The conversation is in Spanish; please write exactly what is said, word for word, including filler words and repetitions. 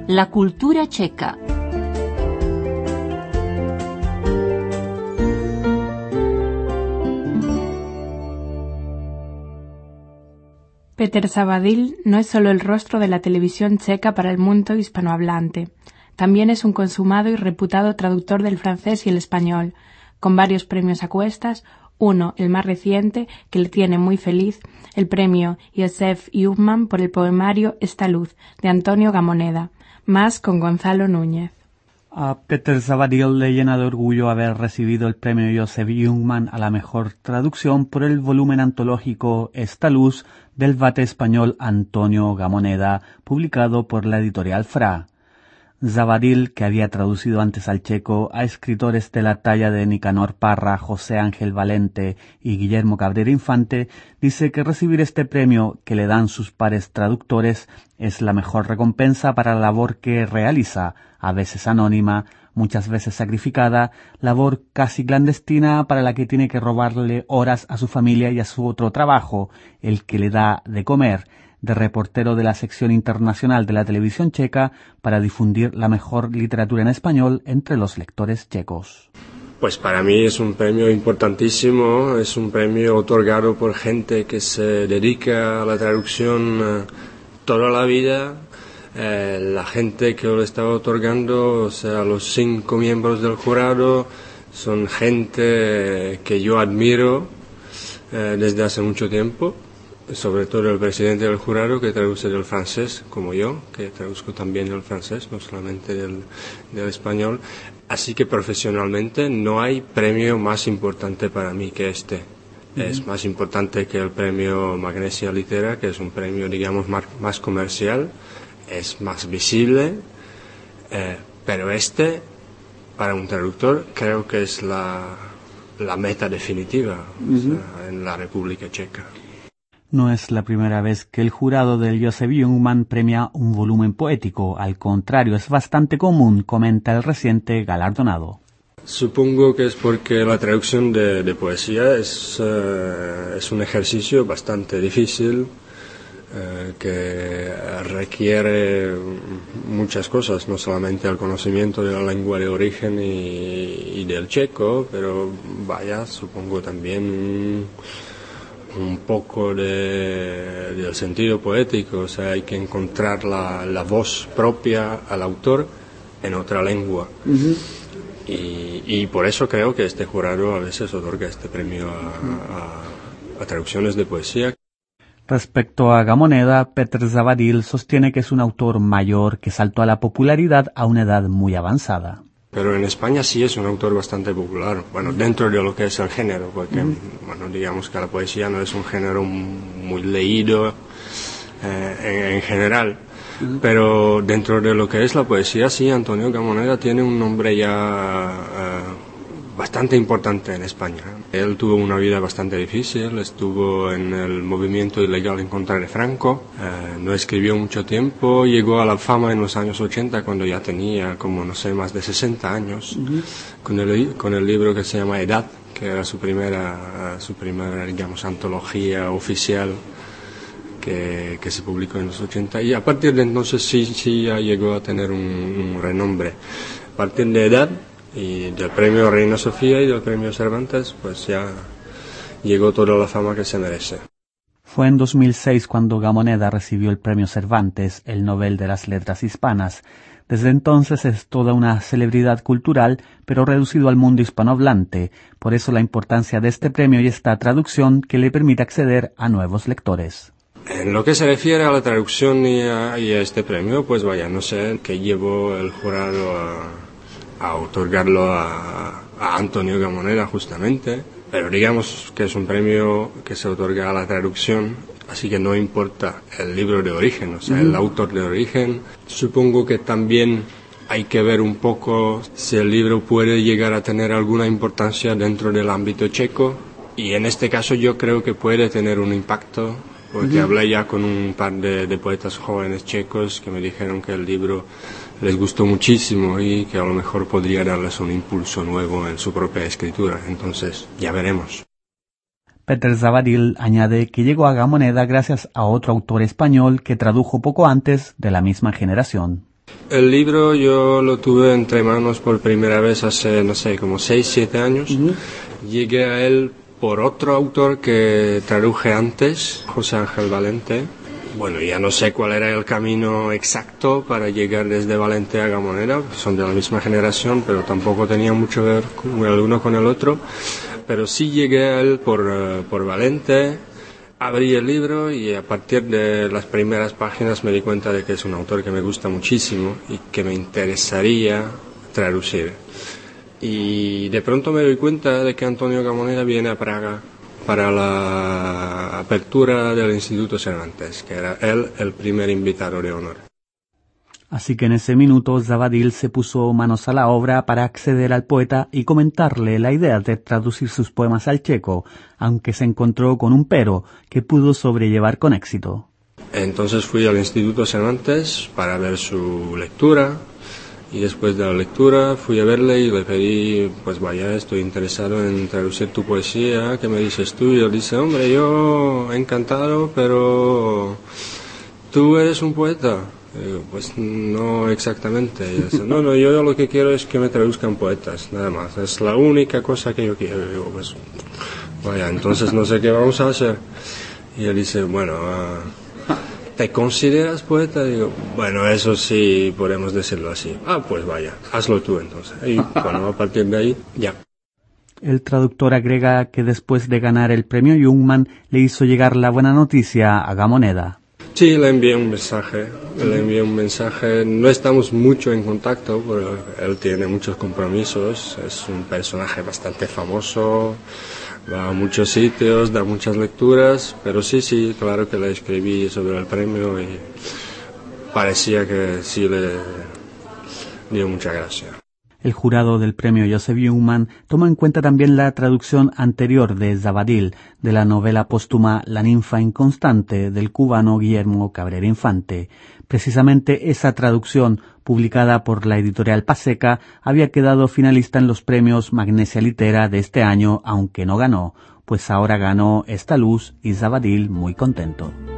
La cultura checa. Petr Zavadil no es solo el rostro de la televisión checa para el mundo hispanohablante. También es un consumado y reputado traductor del francés y el español, con varios premios a cuestas. Uno, el más reciente, que le tiene muy feliz, el premio Josef Humann por el poemario Esta luz, de Antonio Gamoneda, más con Gonzalo Núñez. A Petr Zavadil le llena de orgullo haber recibido el premio Josef Humann a la mejor traducción por el volumen antológico Esta luz del vate español Antonio Gamoneda, publicado por la editorial Fra. Zavadil, que había traducido antes al checo a escritores de la talla de Nicanor Parra, José Ángel Valente y Guillermo Cabrera Infante, dice que recibir este premio que le dan sus pares traductores es la mejor recompensa para la labor que realiza, a veces anónima, muchas veces sacrificada, labor casi clandestina para la que tiene que robarle horas a su familia y a su otro trabajo, el que le da de comer, de reportero de la sección internacional de la televisión checa para difundir la mejor literatura en español entre los lectores checos. Pues para mí es un premio importantísimo, es un premio otorgado por gente que se dedica a la traducción eh, toda la vida. Eh, la gente que lo está otorgando, o sea, los cinco miembros del jurado, son gente que yo admiro eh, desde hace mucho tiempo. Sobre todo el presidente del jurado, que traduce del francés, como yo, que traduzco también del francés, no solamente del, del español. Así que profesionalmente no hay premio más importante para mí que este. Uh-huh. Es más importante que el premio Magnesia Litera, que es un premio, digamos, más, más comercial, es más visible, eh, pero este, para un traductor, creo que es la, la meta definitiva, uh-huh. O sea, en la República Checa. No es la primera vez que el jurado del Josef Humann premia un volumen poético, al contrario, es bastante común, comenta el reciente galardonado. Supongo que es porque la traducción de, de poesía es, uh, es un ejercicio bastante difícil, uh, que requiere muchas cosas, no solamente el conocimiento de la lengua de origen y, y del checo, pero vaya, supongo también un poco de, del sentido poético, o sea, hay que encontrar la, la voz propia al autor en otra lengua. Uh-huh. y, y por eso creo que este jurado a veces otorga este premio a, a, a traducciones de poesía. Respecto a Gamoneda, Petr Zavadil sostiene que es un autor mayor que saltó a la popularidad a una edad muy avanzada. Pero en España sí es un autor bastante popular, bueno, dentro de lo que es el género, porque, uh-huh. bueno, digamos que la poesía no es un género muy leído eh, en, en general, uh-huh. Pero dentro de lo que es la poesía, sí, Antonio Gamoneda tiene un nombre ya uh, bastante importante en España. Él tuvo una vida bastante difícil, estuvo en el movimiento ilegal en contra de Franco, eh, no escribió mucho tiempo, llegó a la fama en los años ochenta cuando ya tenía como, no sé, más de sesenta años, uh-huh. con, el, con el libro que se llama Edad, que era su primera, su primera, digamos, antología oficial que, que se publicó en los ochenta, y a partir de entonces sí, sí ya llegó a tener un, un renombre. A partir de Edad y del premio Reina Sofía y del premio Cervantes, pues ya llegó toda la fama que se merece. Fue en dos mil seis cuando Gamoneda recibió el premio Cervantes, el Nobel de las Letras Hispanas. Desde entonces es toda una celebridad cultural, pero reducido al mundo hispanohablante. Por eso la importancia de este premio y esta traducción que le permite acceder a nuevos lectores. En lo que se refiere a la traducción y a, y a este premio, pues vaya, no sé qué llevó el jurado a... a otorgarlo a, a Antonio Gamoneda justamente, pero digamos que es un premio que se otorga a la traducción, así que no importa el libro de origen, o sea, mm. el autor de origen. Supongo que también hay que ver un poco si el libro puede llegar a tener alguna importancia dentro del ámbito checo, y en este caso yo creo que puede tener un impacto, porque mm. hablé ya con un par de, de poetas jóvenes checos que me dijeron que el libro les gustó muchísimo y que a lo mejor podría darles un impulso nuevo en su propia escritura. Entonces, ya veremos. Petr Zavadil añade que llegó a Gamoneda gracias a otro autor español que tradujo poco antes de la misma generación. El libro yo lo tuve entre manos por primera vez hace, no sé, como seis, siete años. Uh-huh. Llegué a él por otro autor que traduje antes, José Ángel Valente. Bueno, ya no sé cuál era el camino exacto para llegar desde Valente a Gamoneda, son de la misma generación, pero tampoco tenían mucho que ver el uno con el otro. Pero sí llegué a él por, uh, por Valente, abrí el libro y a partir de las primeras páginas me di cuenta de que es un autor que me gusta muchísimo y que me interesaría traducir. Y de pronto me doy cuenta de que Antonio Gamoneda viene a Praga para la apertura del Instituto Cervantes, que era él el primer invitado de honor. Así que en ese minuto Zavadil se puso manos a la obra para acceder al poeta y comentarle la idea de traducir sus poemas al checo, aunque se encontró con un pero que pudo sobrellevar con éxito. Entonces fui al Instituto Cervantes para ver su lectura y después de la lectura fui a verle y le pedí, pues vaya, estoy interesado en traducir tu poesía, ¿qué me dices tú? Y él dice, hombre, yo encantado, pero tú eres un poeta. Y digo, pues no exactamente. Y dice, no, no, yo lo que quiero es que me traduzcan poetas, nada más. Es la única cosa que yo quiero. Y digo, pues vaya, entonces no sé qué vamos a hacer. Y él dice, bueno, uh, ¿te consideras poeta? Y digo, bueno, eso sí podemos decirlo así. Ah, pues vaya, hazlo tú entonces. Y bueno, a partir de ahí, ya. El traductor agrega que después de ganar el premio Jungmann le hizo llegar la buena noticia a Gamoneda. Sí, le envié un mensaje, le envié un mensaje, no estamos mucho en contacto, porque él tiene muchos compromisos, es un personaje bastante famoso, va a muchos sitios, da muchas lecturas, pero sí, sí, claro que le escribí sobre el premio y parecía que sí le dio mucha gracia. El jurado del premio Joseph Jungmann tomó en cuenta también la traducción anterior de Zavadil de la novela póstuma La ninfa inconstante del cubano Guillermo Cabrera Infante. Precisamente esa traducción, publicada por la editorial Paseca, había quedado finalista en los premios Magnesia Litera de este año, aunque no ganó, pues ahora ganó Esta Luz y Zavadil muy contento.